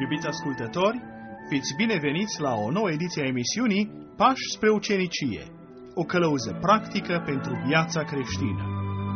Iubiți ascultători, fiți bineveniți la o nouă ediție a emisiunii Pași spre ucenicie, o călăuză practică pentru viața creștină.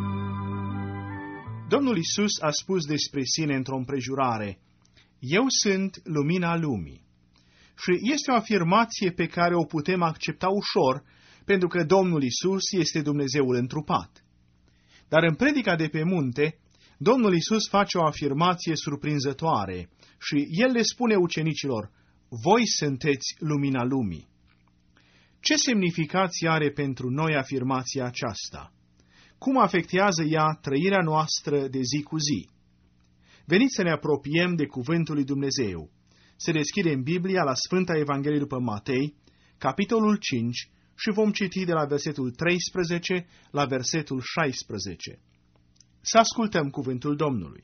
Domnul Iisus a spus despre sine într-o împrejurare: Eu sunt lumina lumii. Și este o afirmație pe care o putem accepta ușor, pentru că Domnul Iisus este Dumnezeul întrupat. Dar în predica de pe munte, Domnul Iisus face o afirmație surprinzătoare și El le spune ucenicilor: Voi sunteți lumina lumii. Ce semnificație are pentru noi afirmația aceasta? Cum afectează ea trăirea noastră de zi cu zi? Veniți să ne apropiem de Cuvântul lui Dumnezeu. Să deschidem Biblia la Sfânta Evanghelie după Matei, capitolul 5, și vom citi de la versetul 13 la versetul 16. Să ascultăm cuvântul Domnului.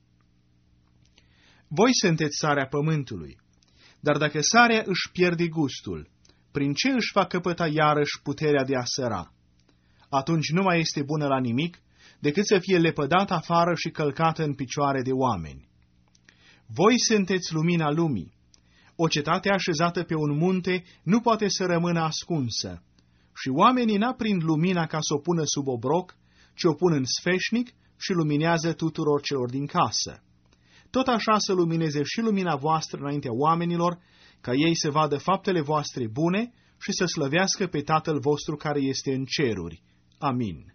Voi sunteți sarea pământului, dar dacă sarea își pierde gustul, prin ce își va căpăta iarăși puterea de a săra? Atunci nu mai este bună la nimic, decât să fie lepădată afară și călcată în picioare de oameni. Voi sunteți lumina lumii. O cetate așezată pe un munte nu poate să rămână ascunsă, și oamenii n-aprind lumina ca să o pună sub obroc, ci o pun în sfeșnic și luminează tuturor celor din casă. Tot așa să lumineze și lumina voastră înaintea oamenilor, ca ei să vadă faptele voastre bune și să slăvească pe Tatăl vostru care este în ceruri. Amin.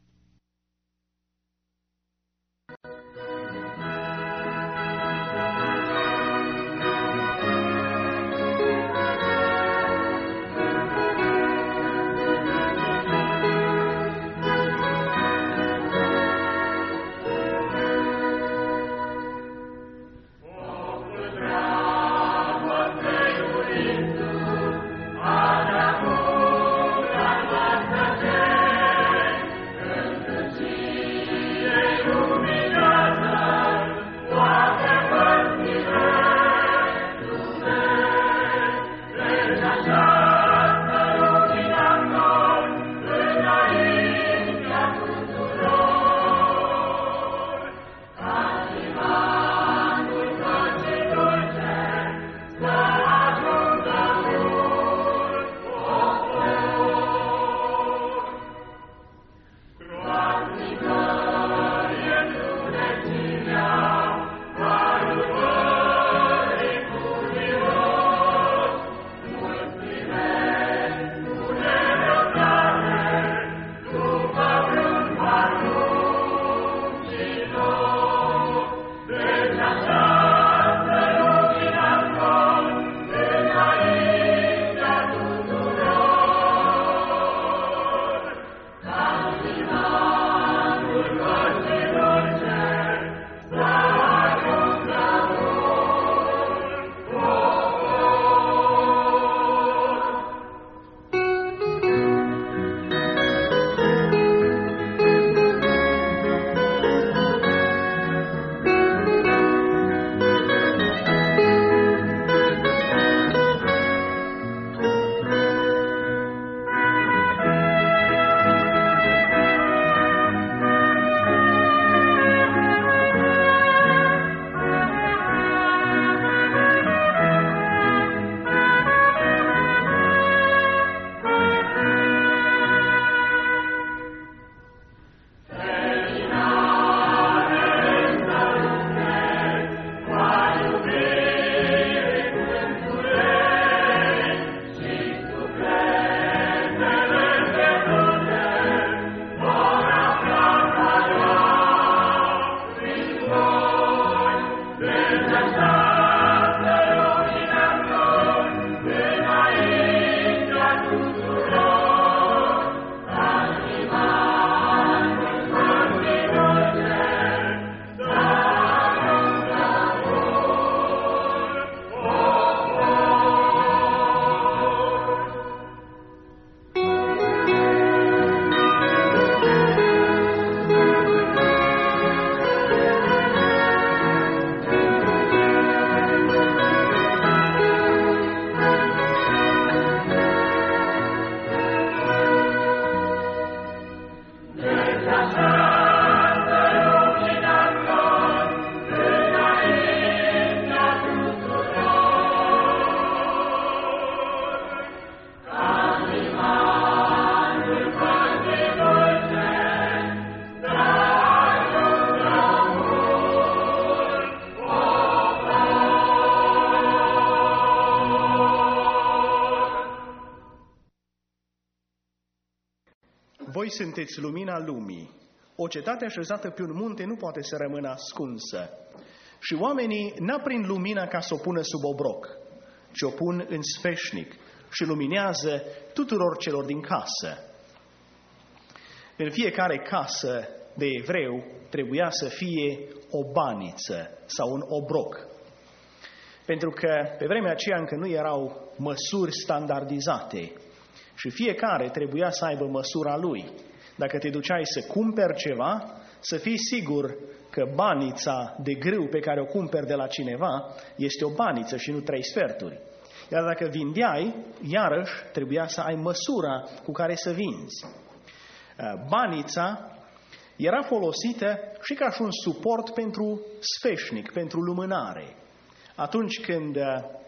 voi sunteți lumina lumii. O cetate așezată pe un munte nu poate să rămână ascunsă. Și oamenii n-aprind lumina ca să o pună sub obroc, ci o pun în sfeșnic și luminează tuturor celor din casă. În fiecare casă de evreu trebuia să fie o baniță sau un obroc. Pentru că pe vremea aceea încă nu erau măsuri standardizate și fiecare trebuia să aibă măsura lui. Dacă te duceai să cumperi ceva, să fii sigur că banița de grâu pe care o cumperi de la cineva este o baniță și nu 3 sferturi. Iar dacă vindeai, iarăși trebuia să ai măsura cu care să vinzi. Banița era folosită și ca și un suport pentru sfeșnic, pentru lumânare. Atunci când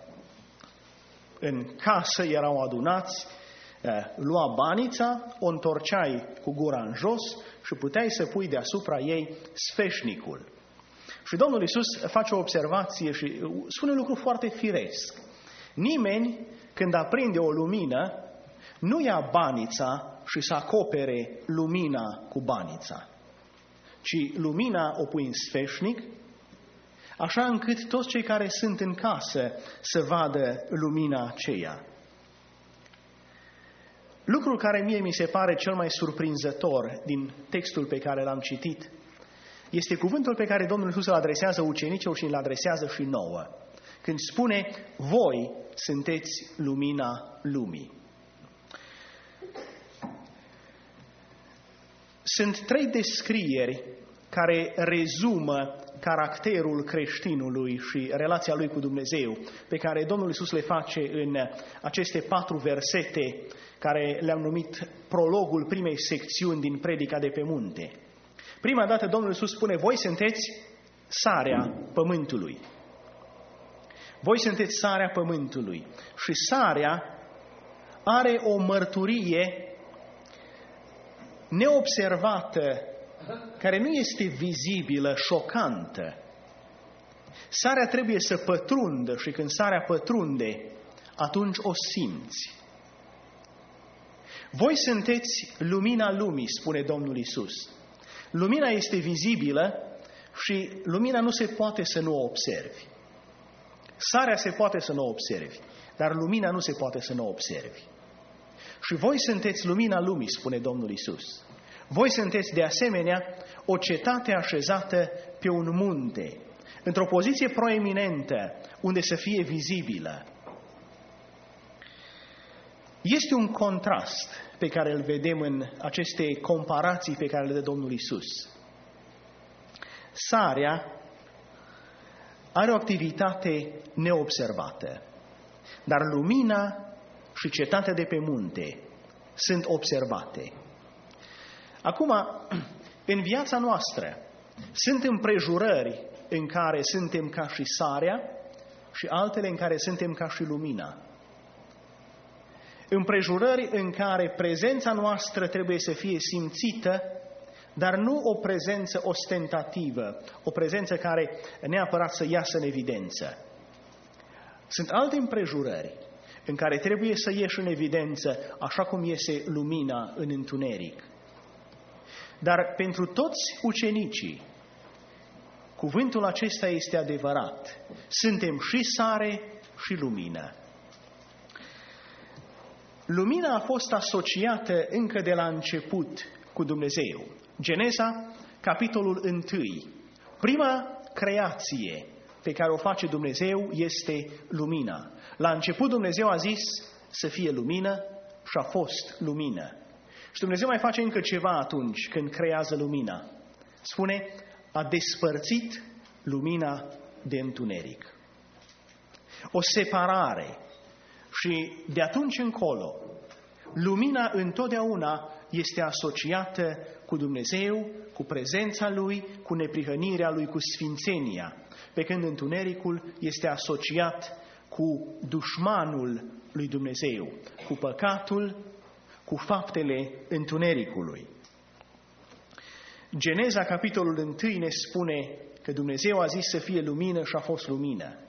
în casă erau adunați, lua banița, o întorceai cu gura în jos și puteai să pui deasupra ei sfeșnicul. Și Domnul Iisus face o observație și spune un lucru foarte firesc. Nimeni, când aprinde o lumină, nu ia banița și să acopere lumina cu banița, ci lumina o pui în sfeșnic, așa încât toți cei care sunt în casă să vadă lumina aceea. Lucrul care mie mi se pare cel mai surprinzător din textul pe care l-am citit este cuvântul pe care Domnul Iisus îl adresează ucenicilor și îl adresează și nouă, când spune: voi sunteți lumina lumii. Sunt 3 descrieri care rezumă caracterul creștinului și relația lui cu Dumnezeu, pe care Domnul Iisus le face în aceste 4 versete care le-am numit prologul primei secțiuni din Predica de pe munte. Prima dată Domnul Iisus spune: voi sunteți sarea pământului. Voi sunteți sarea pământului. Și sarea are o mărturie neobservată, care nu este vizibilă, șocantă. Sarea trebuie să pătrundă și când sarea pătrunde, atunci o simți. Voi sunteți lumina lumii, spune Domnul Iisus. Lumina este vizibilă și lumina nu se poate să nu o observi. Sarea se poate să nu o observi, dar lumina nu se poate să nu o observi. Și voi sunteți lumina lumii, spune Domnul Iisus. Voi sunteți de asemenea o cetate așezată pe un munte, într-o poziție proeminentă, unde să fie vizibilă. Este un contrast pe care îl vedem în aceste comparații pe care le dă Domnul Iisus. Sarea are o activitate neobservată, dar lumina și cetatea de pe munte sunt observate. Acum, în viața noastră, sunt împrejurări în care suntem ca și sarea și altele în care suntem ca și lumina. Împrejurări în care prezența noastră trebuie să fie simțită, dar nu o prezență ostentativă, o prezență care neapărat să iasă în evidență. Sunt alte împrejurări în care trebuie să ieși în evidență, așa cum iese lumina în întuneric. Dar pentru toți ucenicii, cuvântul acesta este adevărat. Suntem și sare și lumină. Lumina a fost asociată încă de la început cu Dumnezeu. Geneza, capitolul 1. Prima creație pe care o face Dumnezeu este lumina. La început Dumnezeu a zis să fie lumină și a fost lumină. Și Dumnezeu mai face încă ceva atunci când creează lumina. Spune: a despărțit lumina de întuneric. O separare. Și de atunci încolo, lumina întotdeauna este asociată cu Dumnezeu, cu prezența Lui, cu neprihănirea Lui, cu sfințenia, pe când întunericul este asociat cu dușmanul lui Dumnezeu, cu păcatul, cu faptele întunericului. Geneza, capitolul 1, ne spune că Dumnezeu a zis să fie lumină și a fost lumină.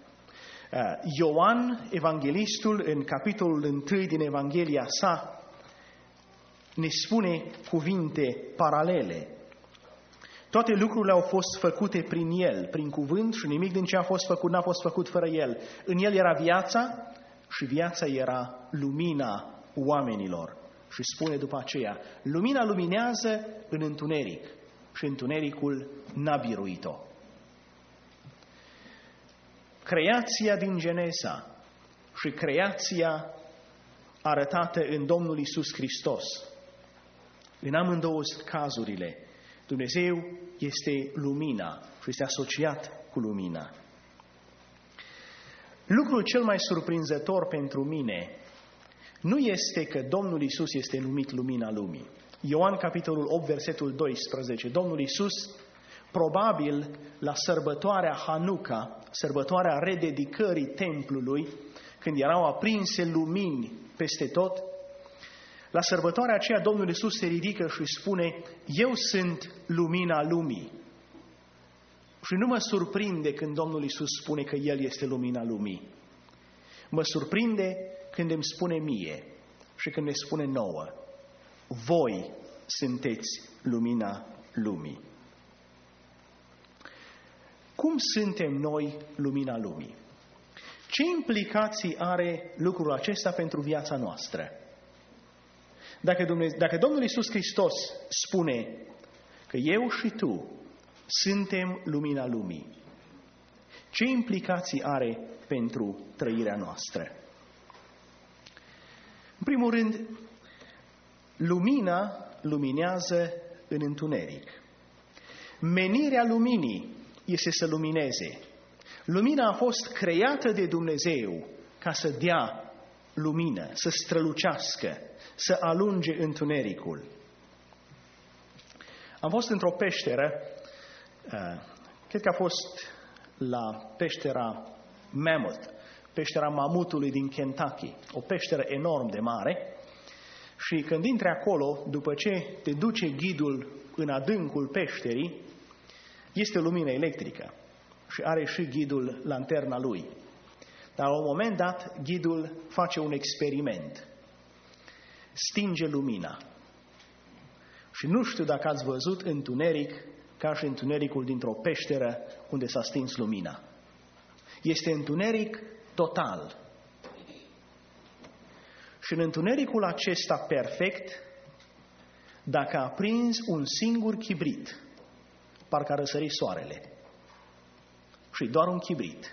Ioan, evanghelistul, în capitolul 1 din Evanghelia sa, ne spune cuvinte paralele. Toate lucrurile au fost făcute prin El, prin cuvânt, și nimic din ce a fost făcut n-a fost făcut fără El. În El era viața și viața era lumina oamenilor. Și spune după aceea, lumina luminează în întuneric și întunericul n-a biruit-o. Creația din Genesa și creația arătată în Domnul Iisus Hristos, în amândouă cazurile, Dumnezeu este lumina și este asociat cu lumina. Lucrul cel mai surprinzător pentru mine nu este că Domnul Iisus este numit lumina lumii. Ioan, capitolul 8, versetul 12. Domnul Iisus, probabil la sărbătoarea Hanuca, sărbătoarea rededicării templului, când erau aprinse lumini peste tot, la sărbătoarea aceea Domnul Iisus se ridică și spune, eu sunt lumina lumii. Și nu mă surprinde când Domnul Iisus spune că El este lumina lumii. Mă surprinde când îmi spune mie și când ne spune nouă, voi sunteți lumina lumii. Cum suntem noi lumina lumii? Ce implicații are lucrul acesta pentru viața noastră? Dacă Domnul Iisus Hristos spune că eu și tu suntem lumina lumii, ce implicații are pentru trăirea noastră? În primul rând, lumina luminează în întuneric. Menirea luminii este să lumineze. Lumina a fost creată de Dumnezeu ca să dea lumină, să strălucească, să alunge întunericul. Am fost într-o peșteră, cred că a fost la peștera Mammoth, peștera mamutului din Kentucky, o peșteră enorm de mare, și când intri acolo, după ce te duce ghidul în adâncul peșterii, este lumină electrică și are și ghidul lanterna lui. Dar la un moment dat, ghidul face un experiment. Stinge lumina. Și nu știu dacă ați văzut întuneric ca și întunericul dintr-o peșteră unde s-a stins lumina. Este întuneric total. Și în întunericul acesta perfect, dacă aprinzi un singur chibrit, parcă a răsărit soarele. Și doar un chibrit.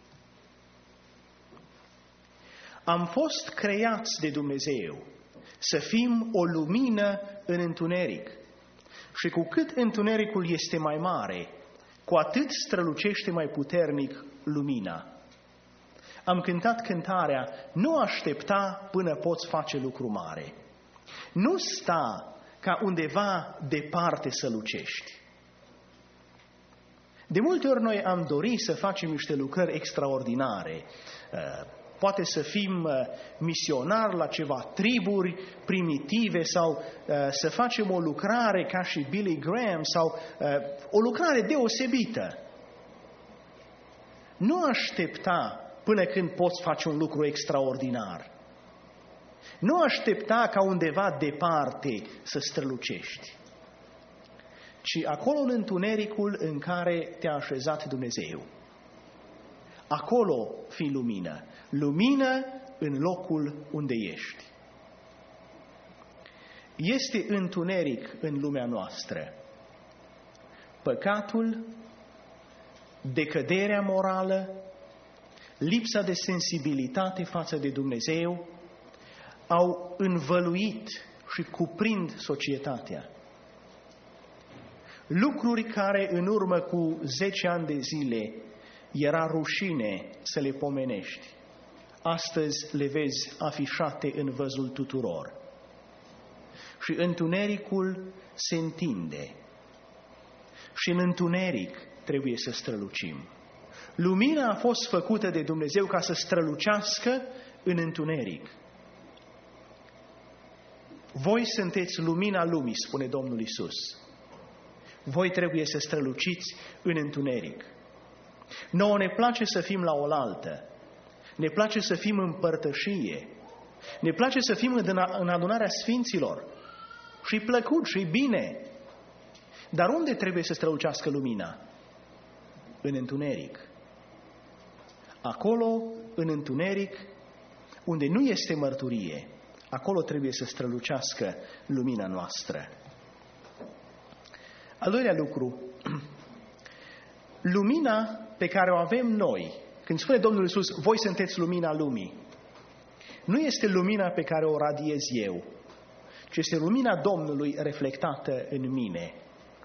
Am fost creați de Dumnezeu să fim o lumină în întuneric. Și cu cât întunericul este mai mare, cu atât strălucește mai puternic lumina. Am cântat cântarea, nu aștepta până poți face lucru mare. Nu sta ca undeva departe să lucești. De multe ori noi am dorit să facem niște lucrări extraordinare. Poate să fim misionari la ceva triburi primitive sau să facem o lucrare ca și Billy Graham sau o lucrare deosebită. Nu aștepta până când poți face un lucru extraordinar. Nu aștepta ca undeva departe să strălucești, ci acolo în întunericul în care te-a așezat Dumnezeu. Acolo fii lumină. Lumină în locul unde ești. Este întuneric în lumea noastră. Păcatul, decăderea morală, lipsa de sensibilitate față de Dumnezeu au învăluit și cuprind societatea. Lucruri care în urmă cu 10 ani de zile era rușine să le pomenești, astăzi le vezi afișate în văzul tuturor. Și întunericul se întinde. Și în întuneric trebuie să strălucim. Lumina a fost făcută de Dumnezeu ca să strălucească în întuneric. Voi sunteți lumina lumii, spune Domnul Iisus. Voi trebuie să străluciți în întuneric. Nouă ne place să fim la oaltă. Ne place să fim în părtășie. Ne place să fim în adunarea sfinților. și plăcut și bine. Dar unde trebuie să strălucească lumina? În întuneric. Acolo, în întuneric, unde nu este mărturie, acolo trebuie să strălucească lumina noastră. Al doilea lucru, lumina pe care o avem noi, când spune Domnul Iisus, voi sunteți lumina lumii, nu este lumina pe care o radiez eu, ci este lumina Domnului reflectată în mine.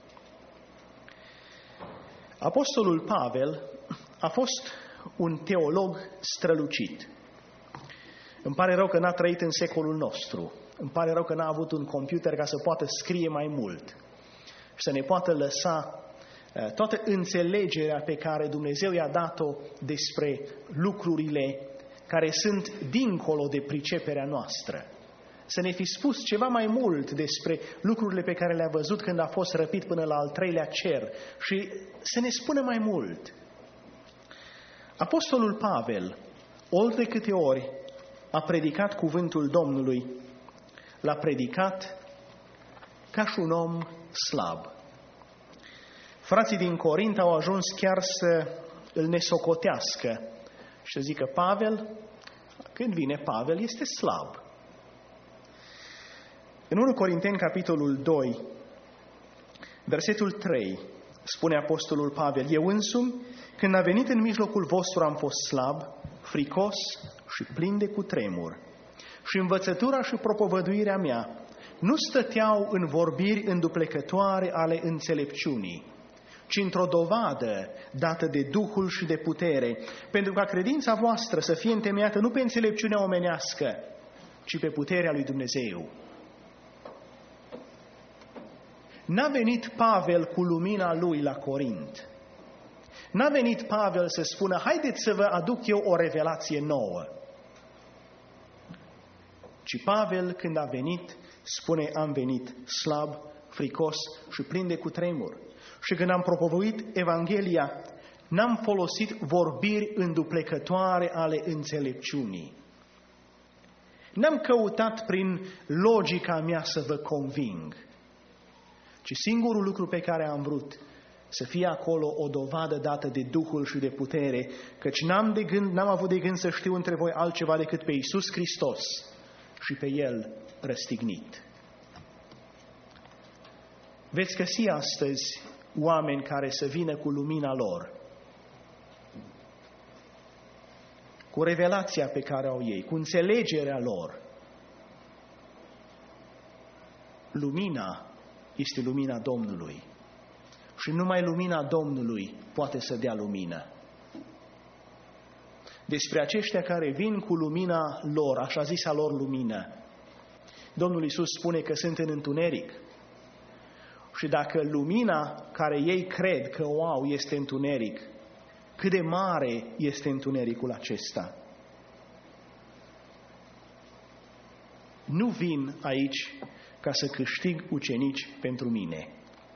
Apostolul Pavel a fost un teolog strălucit. Îmi pare rău că n-a trăit în secolul nostru. Îmi pare rău că n-a avut un computer ca să poată scrie mai mult și să ne poată lăsa toată înțelegerea pe care Dumnezeu i-a dat-o despre lucrurile care sunt dincolo de priceperea noastră. Să ne fi spus ceva mai mult despre lucrurile pe care le-a văzut când a fost răpit până la al treilea cer și să ne spună mai mult. Apostolul Pavel, ori de câte ori a predicat cuvântul Domnului, l-a predicat ca și un om slab. Frații din Corint au ajuns chiar să îl nesocotească și să zică, Pavel, când vine Pavel, este slab. În 1 Corinteni, capitolul 2, versetul 3, spune apostolul Pavel, eu însumi, când a venit în mijlocul vostru, am fost slab, fricos și plin de cutremur. Și învățătura și propovăduirea mea nu stăteau în vorbiri înduplecătoare ale înțelepciunii, ci într-o dovadă dată de Duhul și de putere, pentru ca credința voastră să fie întemeiată nu pe înțelepciunea omenească, ci pe puterea lui Dumnezeu. N-a venit Pavel cu lumina lui la Corint. N-a venit Pavel să spună, haideți să vă aduc eu o revelație nouă. Ci Pavel, când a venit, spune, am venit slab, fricos și plin de cutremur. Și când am propovăduit Evanghelia, n-am folosit vorbiri înduplecătoare ale înțelepciunii. N-am căutat prin logica mea să vă conving, ci singurul lucru pe care am vrut să fie acolo o dovadă dată de Duhul și de putere, căci n-am avut de gând să știu între voi altceva decât pe Iisus Hristos și pe El răstignit. Veți găsi astăzi oameni care să vină cu lumina lor, cu revelația pe care au ei, cu înțelegerea lor. Lumina este lumina Domnului. Și numai lumina Domnului poate să dea lumină. Despre aceștia care vin cu lumina lor, așa zisa lor lumină, Domnul Iisus spune că sunt în întuneric. Și dacă lumina care ei cred că o au este întuneric, cât de mare este întunericul acesta? Nu vin aici ca să câștig ucenici pentru mine.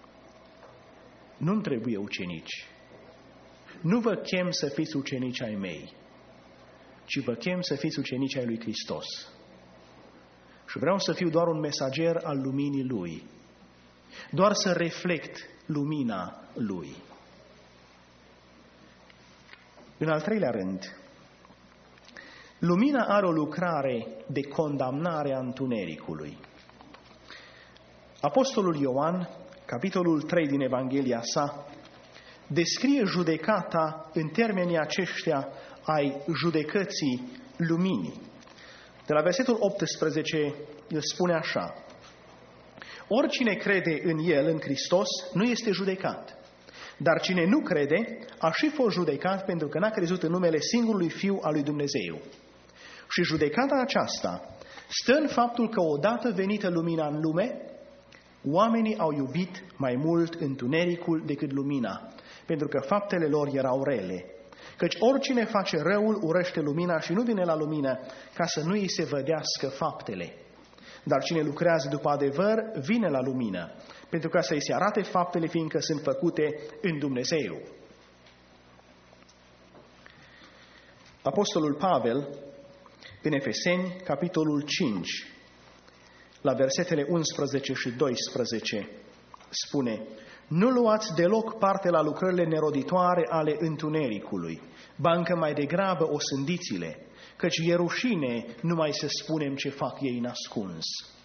Nu-mi trebuie ucenici. Nu vă chem să fiți ucenici ai mei, ci vă chem să fiți ucenici ai lui Hristos. Și vreau să fiu doar un mesager al luminii Lui, doar să reflect lumina Lui. În al treilea rând, lumina are o lucrare de condamnare a întunericului. Apostolul Ioan, capitolul 3 din Evanghelia sa, descrie judecata în termenii aceștia ai judecății luminii. De la versetul 18, el spune așa: oricine crede în El, în Hristos, nu este judecat. Dar cine nu crede, a și fost judecat pentru că n-a crezut în numele singurului Fiu al lui Dumnezeu. Și judecata aceasta stă în faptul că odată venită lumina în lume, oamenii au iubit mai mult întunericul decât lumina, pentru că faptele lor erau rele. Căci oricine face răul urăște lumina și nu vine la lumină, ca să nu îi se vădească faptele. Dar cine lucrează după adevăr, vine la lumină, pentru ca să îi se arate faptele, fiindcă sunt făcute în Dumnezeu. Apostolul Pavel, în Efeseni, capitolul 5, la versetele 11 și 12, spune: nu luați deloc parte la lucrările neroditoare ale întunericului, ba încă mai degrabă osândiți-le, căci e rușine numai să spunem ce fac ei nascuns.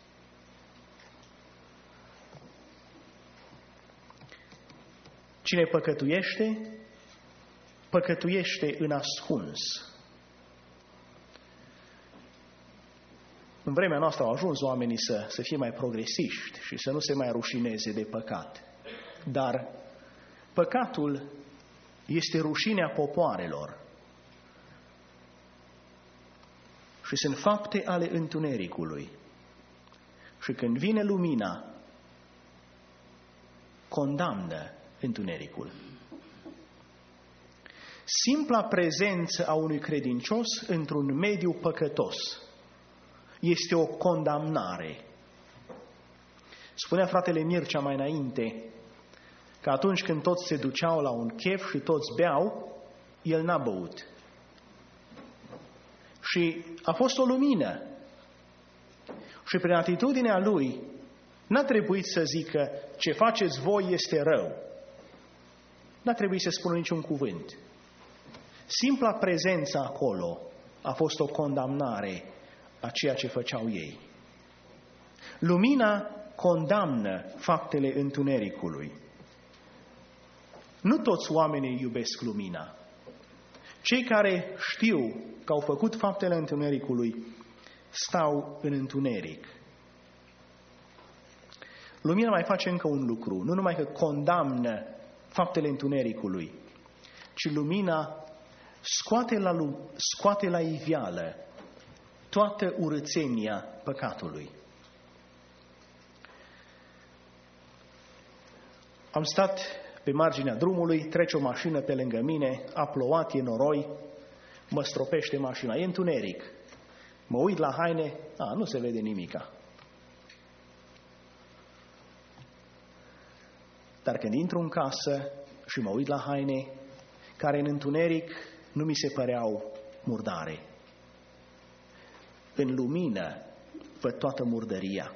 Cine păcătuiește, păcătuiește în ascuns. În vremea noastră au ajuns oamenii să fie mai progresiști și să nu se mai rușineze de păcat. Dar păcatul este rușinea popoarelor și sunt fapte ale întunericului. Și când vine lumina, condamnă întunericul. Simpla prezență a unui credincios într-un mediu păcătos este o condamnare. Spunea fratele Mircea mai înainte că atunci când toți se duceau la un chef și toți beau, el n-a băut. Și a fost o lumină. Și prin atitudinea lui n-a trebuit să zică ce faceți voi este rău. N-a trebuit să spună niciun cuvânt. Simpla prezență acolo a fost o condamnare a ceea ce făceau ei. Lumina condamnă faptele întunericului. Nu toți oamenii iubesc lumina. Cei care știu că au făcut faptele întunericului stau în întuneric. Lumina mai face încă un lucru, nu numai că condamnă faptele întunericului, ci lumina scoate la iveală toată urâțenia păcatului. Am stat pe marginea drumului, trece o mașină pe lângă mine, a plouat, e noroi, mă stropește mașina, e întuneric. Mă uit la haine, nu se vede nimica. Dar când intru în casă și mă uit la haine, care în întuneric nu mi se păreau murdare. În lumină văd toată murdăria.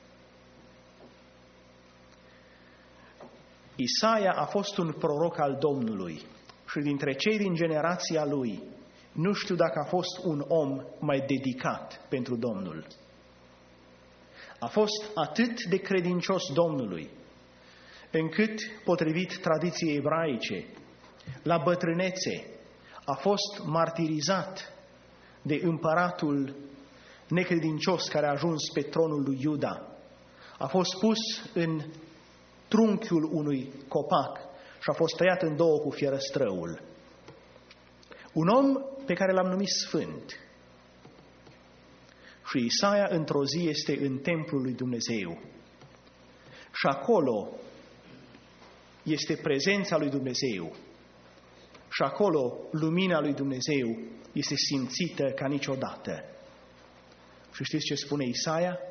Isaia a fost un proroc al Domnului și dintre cei din generația lui, nu știu dacă a fost un om mai dedicat pentru Domnul. A fost atât de credincios Domnului, încât, potrivit tradiției ebraice, la bătrânețe a fost martirizat de împăratul necredincios care a ajuns pe tronul lui Iuda. A fost pus în trunchiul unui copac și a fost tăiat în două cu fierăstrăul. Un om pe care l-am numit Sfânt. Și Isaia într-o zi este în templul lui Dumnezeu. Și acolo este prezența lui Dumnezeu. Și acolo lumina lui Dumnezeu este simțită ca niciodată. Și știți ce spune Isaia?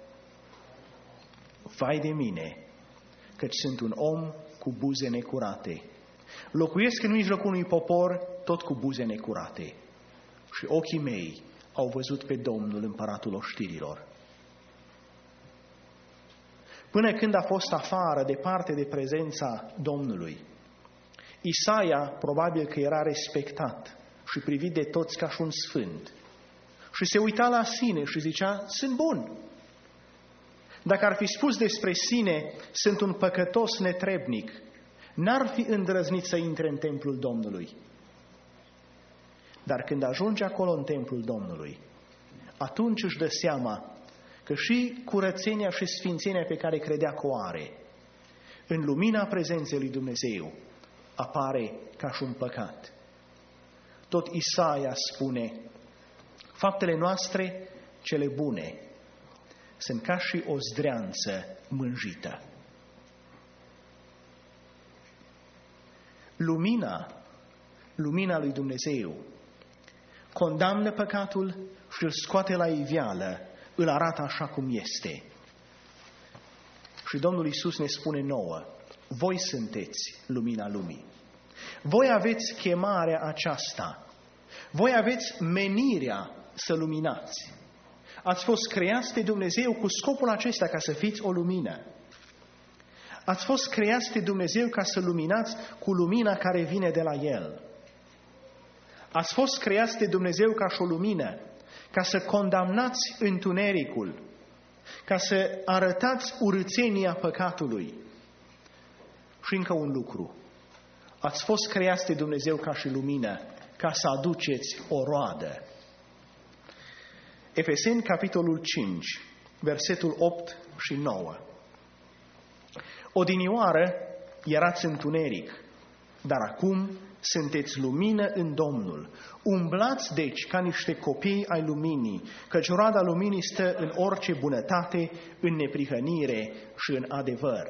Vai de mine, căci sunt un om cu buze necurate. Locuiesc în mijlocul unui popor tot cu buze necurate. Și ochii mei au văzut pe Domnul, împăratul oștirilor. Până când a fost afară, departe de prezența Domnului, Isaia probabil că era respectat și privit de toți ca și un sfânt. Și se uita la sine și zicea, sunt bun. Dacă ar fi spus despre sine, sunt un păcătos netrebnic, n-ar fi îndrăznit să intre în templul Domnului. Dar când ajunge acolo în templul Domnului, atunci își dă seama că și curățenia și sfințenia pe care credea că o are, în lumina prezenței lui Dumnezeu, apare ca și un păcat. Tot Isaia spune, faptele noastre, cele bune, sunt ca și o zdreanță mânjită. Lumina lui Dumnezeu, condamnă păcatul și îl scoate la iveală, îl arată așa cum este. Și Domnul Iisus ne spune nouă, voi sunteți lumina lumii. Voi aveți chemarea aceasta. Voi aveți menirea să luminați. Ați fost creați de Dumnezeu cu scopul acesta, ca să fiți o lumină. Ați fost creați de Dumnezeu ca să luminați cu lumina care vine de la El. Ați fost creați de Dumnezeu ca și o lumină, ca să condamnați întunericul, ca să arătați urâțenia păcatului. Și încă un lucru. Ați fost creați de Dumnezeu ca și lumină, ca să aduceți o roadă. Efeseni, capitolul 5, versetul 8 și 9. Odinioară erați întuneric, dar acum sunteți lumină în Domnul. Umblați, deci, ca niște copii ai luminii, căci roada luminii stă în orice bunătate, în neprihănire și în adevăr.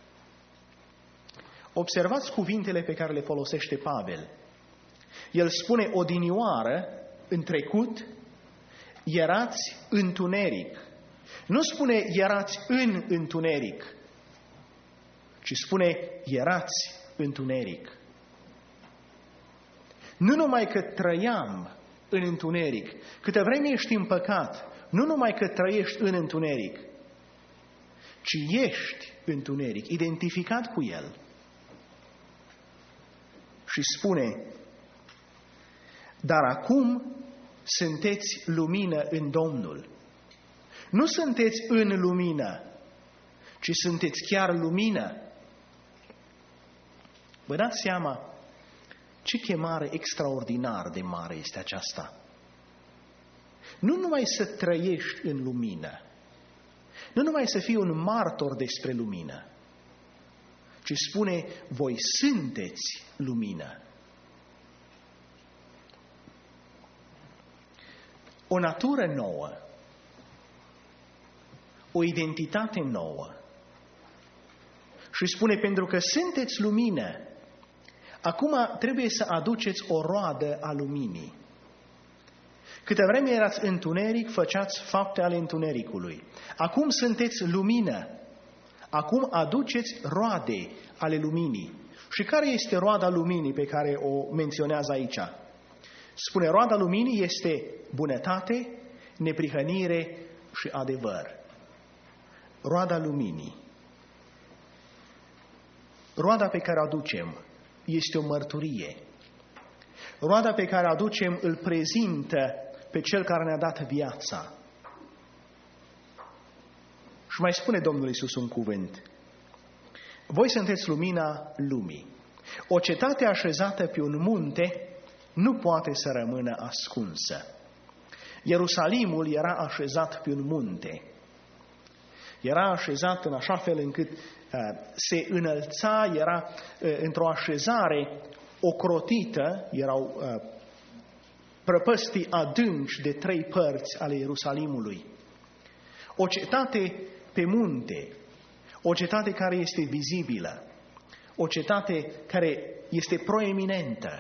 Observați cuvintele pe care le folosește Pavel. El spune odinioară, în trecut, erați întuneric. Nu spune erați în întuneric, ci spune erați întuneric. Nu numai că trăiam în întuneric, câtă vreme ești în păcat, nu numai că trăiești în întuneric, ci ești întuneric, identificat cu el. Și spune, dar acum sunteți lumină în Domnul. Nu sunteți în lumină, ci sunteți chiar lumină. Vă dați seama ce chemare extraordinar de mare este aceasta. Nu numai să trăiești în lumină, nu numai să fii un martor despre lumină, ci spune, voi sunteți lumină. O natură nouă, o identitate nouă. Și spune, pentru că sunteți lumină, acum trebuie să aduceți o roadă a luminii. Câte vreme erați întuneric, făceați fapte ale întunericului. Acum sunteți lumină. Acum aduceți roade ale luminii. Și care este roada luminii pe care o menționează aici? Spune, roada luminii este bunătate, neprihănire și adevăr. Roada luminii. Roada pe care o aducem este o mărturie. Roada pe care o aducem îl prezintă pe Cel care ne-a dat viața. Și mai spune Domnul Iisus un cuvânt. Voi sunteți lumina lumii. O cetate așezată pe un munte nu poate să rămână ascunsă. Ierusalimul era așezat pe un munte. Era așezat în așa fel încât se înălța, era într-o așezare ocrotită, erau prăpăstii adânci de 3 părți ale Ierusalimului. O cetate pe munte, o cetate care este vizibilă, o cetate care este proeminentă.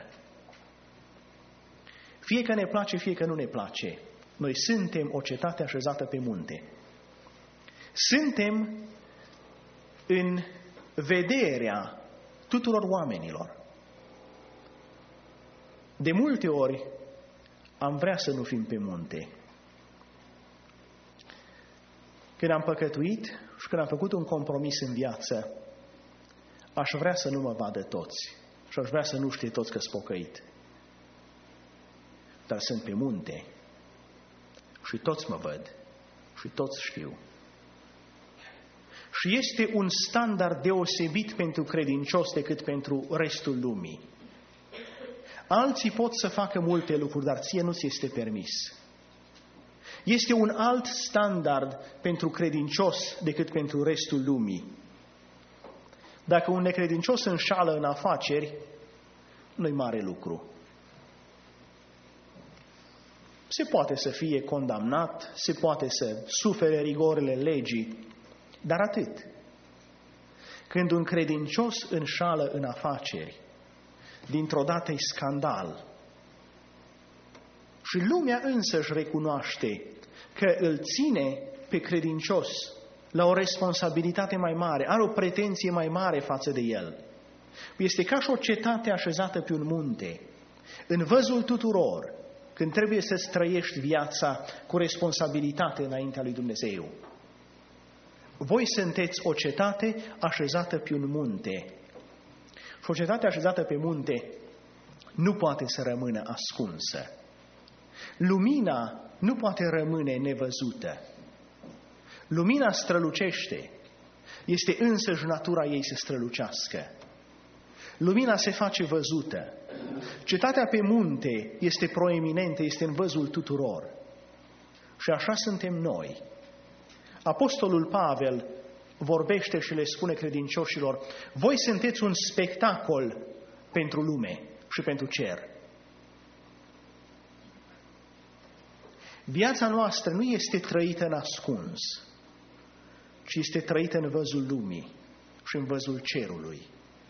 Fie că ne place, fie că nu ne place, noi suntem o cetate așezată pe munte. Suntem în vederea tuturor oamenilor. De multe ori am vrea să nu fim pe munte. Când am păcătuit și când am făcut un compromis în viață, aș vrea să nu mă vadă toți și aș vrea să nu știe toți că-s pocăit. Dar sunt pe munte și toți mă văd și toți știu. Și este un standard deosebit pentru credincios decât pentru restul lumii. Alții pot să facă multe lucruri, dar ție nu ți este permis. Este un alt standard pentru credincios decât pentru restul lumii. Dacă un necredincios înșală în afaceri, nu-i mare lucru. Se poate să fie condamnat, se poate să sufere rigorile legii, dar atât. Când un credincios înșală în afaceri, dintr-o dată e scandal. Și lumea însă își recunoaște că îl ține pe credincios la o responsabilitate mai mare, are o pretenție mai mare față de el. Este ca și o cetate așezată pe un munte, în văzul tuturor, când trebuie să-ți trăiești viața cu responsabilitate înaintea lui Dumnezeu. Voi sunteți o cetate așezată pe un munte. Și o cetate așezată pe munte nu poate să rămână ascunsă. Lumina nu poate rămâne nevăzută. Lumina strălucește. Este însăși natura ei să strălucească. Lumina se face văzută. Cetatea pe munte este proeminentă, este în văzul tuturor. Și așa suntem noi. Apostolul Pavel vorbește și le spune credincioșilor: voi sunteți un spectacol pentru lume și pentru cer. Viața noastră nu este trăită în ascuns, ci este trăită în văzul lumii și în văzul cerului.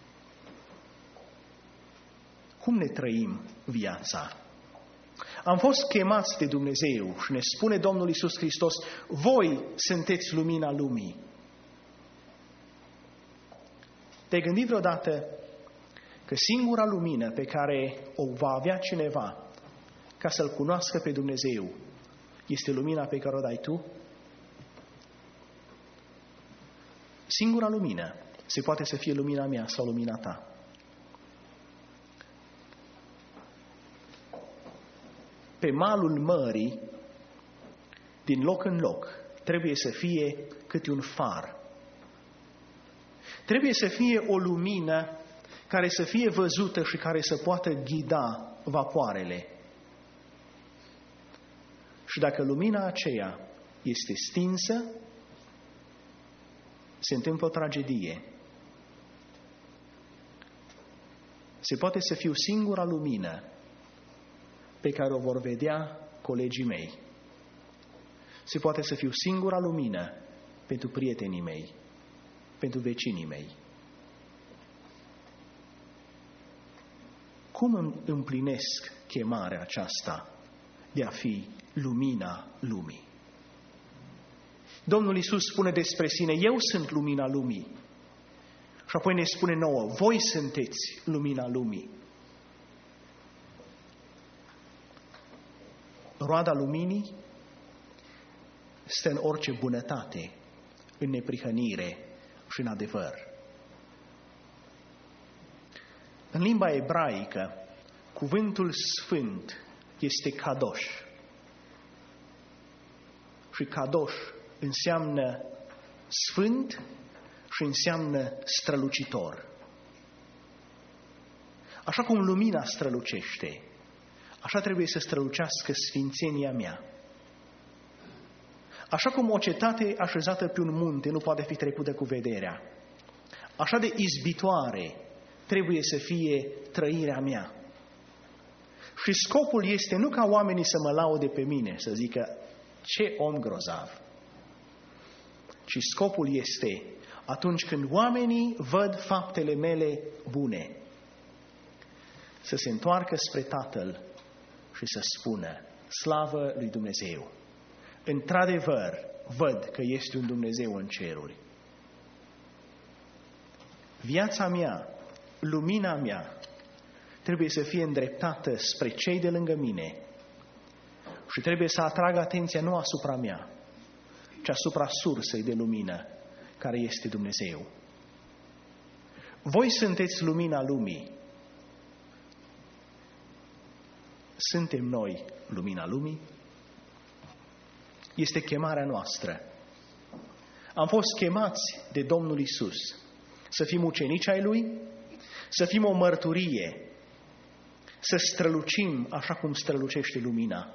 Cum ne trăim viața? Am fost chemați de Dumnezeu și ne spune Domnul Iisus Hristos: voi sunteți lumina lumii. Te-ai gândit vreodată că singura lumină pe care o va avea cineva ca să-L cunoască pe Dumnezeu este lumina pe care o dai tu? Singura lumină se poate să fie lumina mea sau lumina ta. Pe malul mării, din loc în loc, trebuie să fie câte un far. Trebuie să fie o lumină care să fie văzută și care să poată ghida vapoarele. Și dacă lumina aceea este stinsă, se întâmplă o tragedie. Se poate să fiu singura lumină pe care o vor vedea colegii mei. Se poate să fiu singura lumină pentru prietenii mei, pentru vecinii mei. Cum îmi împlinesc chemarea aceasta de a fi lumina lumii? Domnul Iisus spune despre sine: eu sunt lumina lumii. Și apoi ne spune nouă: voi sunteți lumina lumii. Roada luminii stă în orice bunătate, în neprihănire și în adevăr. În limba ebraică, cuvântul sfânt este kadosh. Și kadosh înseamnă sfânt și înseamnă strălucitor. Așa cum lumina strălucește, așa trebuie să strălucească sfințenia mea. Așa cum o cetate așezată pe un munte nu poate fi trecută cu vederea, așa de izbitoare trebuie să fie trăirea mea. Și scopul este nu ca oamenii să mă laude pe mine, să zică: ce om grozav! Ci scopul este atunci când oamenii văd faptele mele bune, să se întoarcă spre Tatăl și să spună: slavă lui Dumnezeu! Într-adevăr, văd că este un Dumnezeu în ceruri. Viața mea, lumina mea, trebuie să fie îndreptată spre cei de lângă mine și trebuie să atragă atenția nu asupra mea, ci asupra sursei de lumină, care este Dumnezeu. Voi sunteți lumina lumii. Suntem noi lumina lumii? Este chemarea noastră. Am fost chemați de Domnul Iisus să fim ucenici ai Lui, să fim o mărturie, să strălucim așa cum strălucește lumina.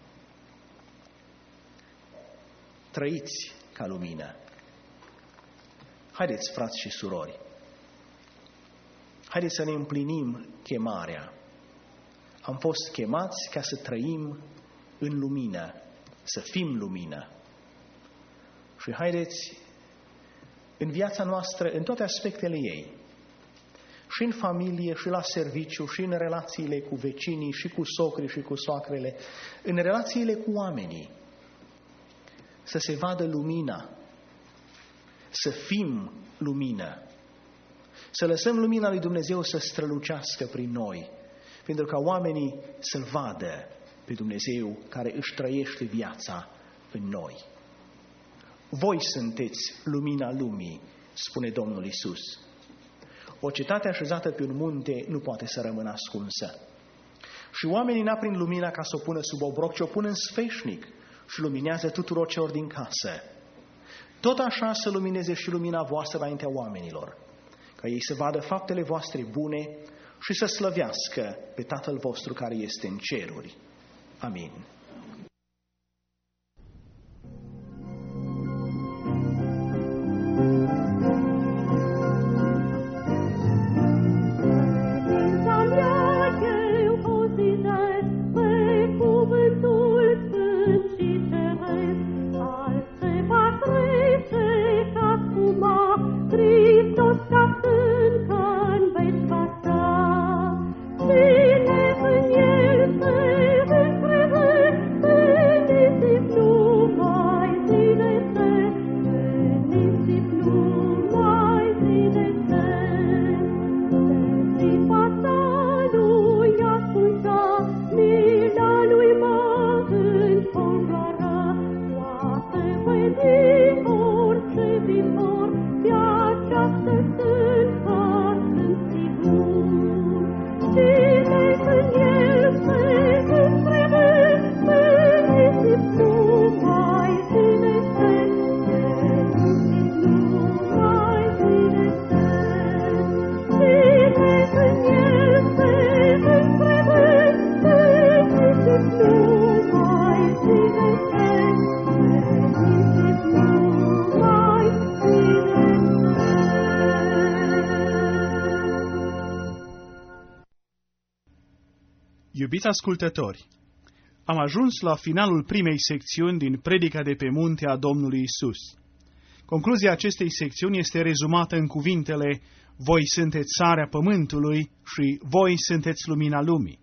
Trăiți ca lumină. Haideți, frați și surori, haideți să ne împlinim chemarea. Am fost chemați ca să trăim în lumină, să fim lumină. Și haideți în viața noastră, în toate aspectele ei, și în familie, și la serviciu, și în relațiile cu vecinii, și cu socrii, și cu soacrele, în relațiile cu oamenii, să se vadă lumina, să fim lumină, să lăsăm lumina lui Dumnezeu să strălucească prin noi, pentru ca oamenii să-L vadă pe Dumnezeu care își trăiește viața în noi. Voi sunteți lumina lumii, spune Domnul Iisus. O cetate așezată pe un munte nu poate să rămână ascunsă. Și oamenii n-aprind lumina ca să o pună sub obroc, ci o pun în sfeșnic și luminează tuturor celor din casă. Tot așa să lumineze și lumina voastră înaintea oamenilor, ca ei să vadă faptele voastre bune și să slăvească pe Tatăl vostru care este în ceruri. Amin. Iubiți ascultători, am ajuns la finalul primei secțiuni din Predica de pe munte a Domnului Isus. Concluzia acestei secțiuni este rezumată în cuvintele: voi sunteți sarea pământului și voi sunteți lumina lumii.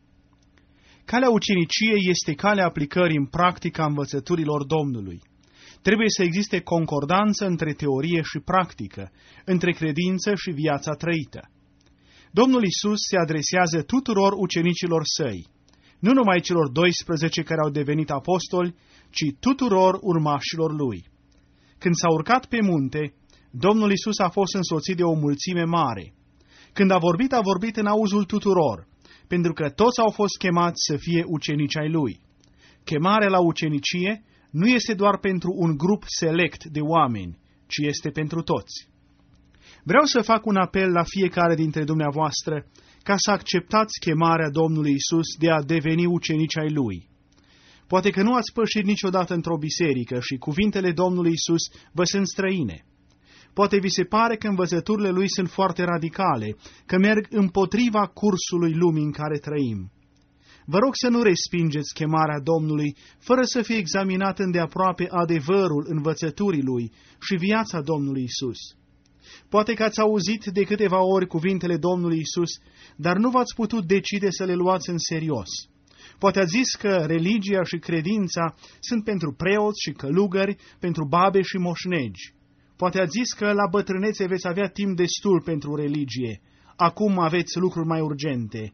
Calea uceniciei este calea aplicării în practică a învățăturilor Domnului. Trebuie să existe concordanță între teorie și practică, între credință și viața trăită. Domnul Isus se adresează tuturor ucenicilor săi, nu numai celor 12 care au devenit apostoli, ci tuturor urmașilor lui. Când s-a urcat pe munte, Domnul Isus a fost însoțit de o mulțime mare. Când a vorbit în auzul tuturor, pentru că toți au fost chemați să fie ucenici ai lui. Chemarea la ucenicie nu este doar pentru un grup select de oameni, ci este pentru toți. Vreau să fac un apel la fiecare dintre dumneavoastră ca să acceptați chemarea Domnului Isus de a deveni ucenici ai Lui. Poate că nu ați pășit niciodată într-o biserică și cuvintele Domnului Isus vă sunt străine. Poate vi se pare că învățăturile Lui sunt foarte radicale, că merg împotriva cursului lumii în care trăim. Vă rog să nu respingeți chemarea Domnului fără să fie examinat îndeaproape adevărul învățăturii Lui și viața Domnului Isus. Poate că ați auzit de câteva ori cuvintele Domnului Isus, dar nu v-ați putut decide să le luați în serios. Poate ați zis că religia și credința sunt pentru preoți și călugări, pentru babe și moșnegi. Poate ați zis că la bătrânețe veți avea timp destul pentru religie. Acum aveți lucruri mai urgente.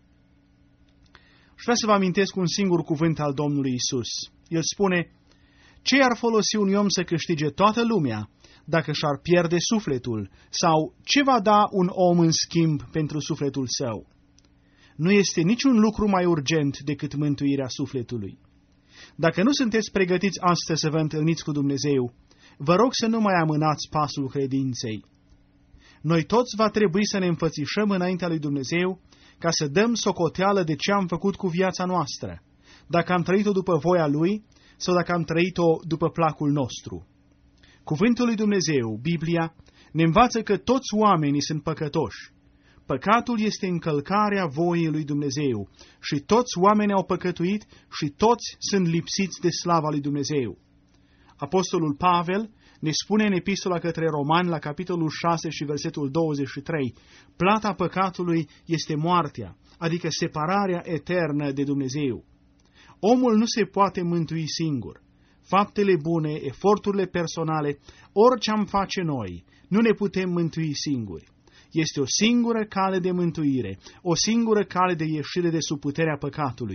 Și vreau să vă amintesc un singur cuvânt al Domnului Isus. El spune: ce ar folosi un om să câștige toată lumea dacă și-ar pierde sufletul? Sau ce va da un om în schimb pentru sufletul său? Nu este niciun lucru mai urgent decât mântuirea sufletului. Dacă nu sunteți pregătiți astăzi să vă întâlniți cu Dumnezeu, vă rog să nu mai amânați pasul credinței. Noi toți va trebui să ne înfățișăm înaintea lui Dumnezeu ca să dăm socoteală de ce am făcut cu viața noastră, dacă am trăit-o după voia Lui sau dacă am trăit-o după placul nostru. Cuvântul lui Dumnezeu, Biblia, ne învață că toți oamenii sunt păcătoși. Păcatul este încălcarea voii lui Dumnezeu și toți oamenii au păcătuit și toți sunt lipsiți de slava lui Dumnezeu. Apostolul Pavel ne spune în epistola către Romani, la capitolul 6 și versetul 23, plata păcatului este moartea, adică separarea eternă de Dumnezeu. Omul nu se poate mântui singur. Faptele bune, eforturile personale, orice am face noi, nu ne putem mântui singuri. Este o singură cale de mântuire, o singură cale de ieșire de sub puterea păcatului,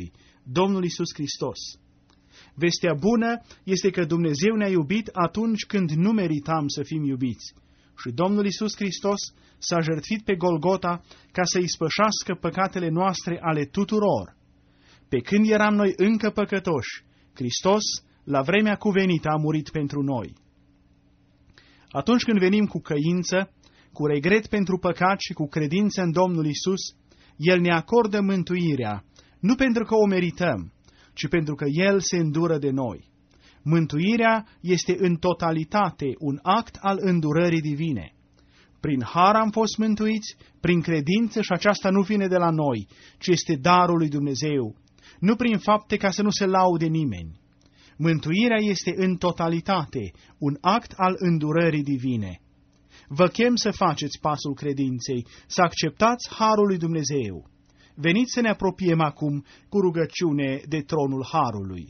Domnul Iisus Hristos. Vestea bună este că Dumnezeu ne-a iubit atunci când nu meritam să fim iubiți. Și Domnul Iisus Hristos s-a jertfit pe Golgota ca să ispășească păcatele noastre ale tuturor. Pe când eram noi încă păcătoși, Hristos, la vremea cuvenită, a murit pentru noi. Atunci când venim cu căință, cu regret pentru păcat și cu credință în Domnul Iisus, El ne acordă mântuirea, nu pentru că o merităm, ci pentru că El se îndură de noi. Mântuirea este în totalitate un act al îndurării divine. Prin har am fost mântuiți, prin credință, și aceasta nu vine de la noi, ci este darul lui Dumnezeu, nu prin fapte ca să nu se laude nimeni. Mântuirea este în totalitate un act al îndurării divine. Vă chem să faceți pasul credinței, să acceptați harul lui Dumnezeu. Veniți să ne apropiem acum cu rugăciune de tronul harului.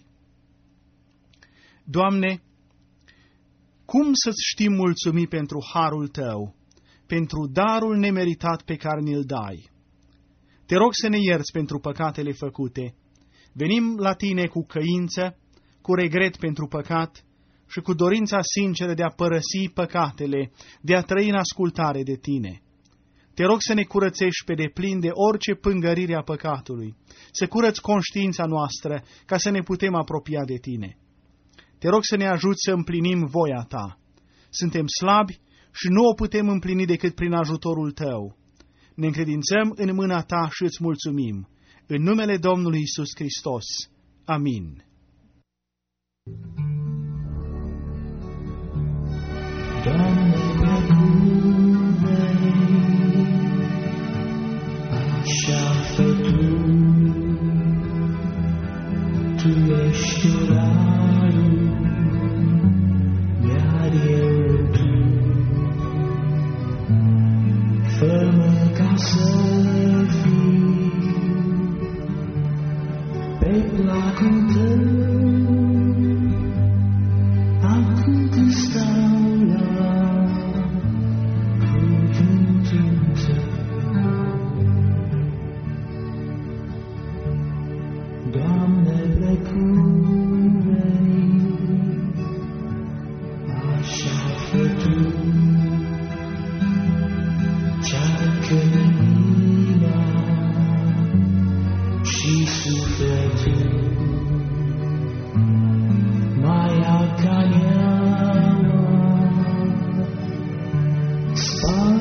Doamne, cum să-ți știm mulțumi pentru harul Tău, pentru darul nemeritat pe care ni-l dai? Te rog să ne ierți pentru păcatele făcute. Venim la Tine cu căință, cu regret pentru păcat și cu dorința sinceră de a părăsi păcatele, de a trăi în ascultare de Tine. Te rog să ne curățești pe deplin de orice pângărire a păcatului, să curăți conștiința noastră ca să ne putem apropia de Tine. Te rog să ne ajuți să împlinim voia Ta. Suntem slabi și nu o putem împlini decât prin ajutorul Tău. Ne încredințăm în mâna Ta și îți mulțumim. În numele Domnului Iisus Hristos. Amin. Doamne, precum-vei, așa fă Tu ești raiul, iar eu Tu. Fă-mă ca să fiu pe placul Tău, acum când stau la cuvântul Tău. Doamne, precum vrei, așa fă Tu, cearcă inima și sufletul, mai acalea, spală